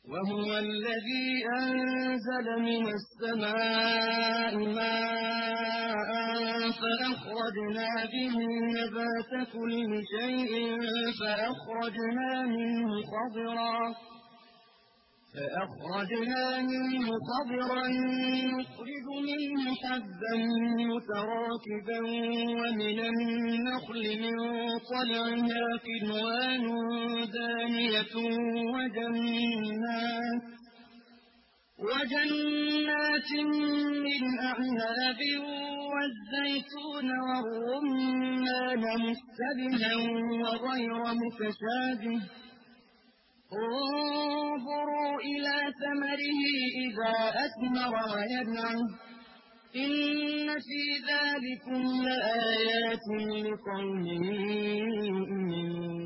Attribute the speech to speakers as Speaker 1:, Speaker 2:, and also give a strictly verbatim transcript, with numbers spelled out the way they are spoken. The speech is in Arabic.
Speaker 1: وهو الذي أنزل من السماء ماء فأخرجنا به نبات كل شيء فأخرجنا منه خضرا فأخرجنا منه خضرا نخرج منه حبا متراكبا ومن النخل من طلعها كنوان دانية وجنات وجنات من أعناب والزيتون والرمان مشتبها وغير متشابه انظروا إلى ثمره إذا أثمر وينعم إن في ذلكم لآيات لقوم يؤمنون